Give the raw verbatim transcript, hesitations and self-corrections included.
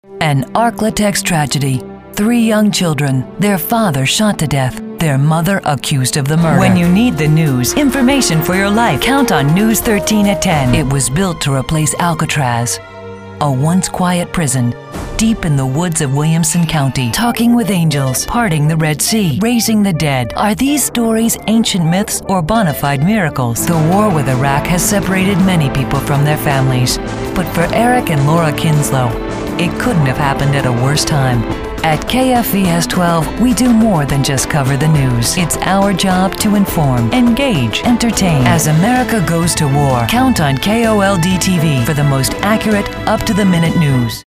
An Arklatex tragedy. Three young children, their father shot to death, their mother accused of the murder. When you need the news, information for your life, count on News thirteen at ten. It was built to replace Alcatraz, a once quiet prison, deep in the woods of Williamson County. Talking with angels, parting the Red Sea, raising the dead. Are these stories ancient myths or bona fide miracles? The war with Iraq has separated many people from their families. But for Eric and Laura Kinslow, it couldn't have happened at a worse time. At K F V S twelve, we do more than just cover the news. It's our job to inform, engage, entertain. As America goes to war, count on K O L D T V for the most accurate, up-to-the-minute news.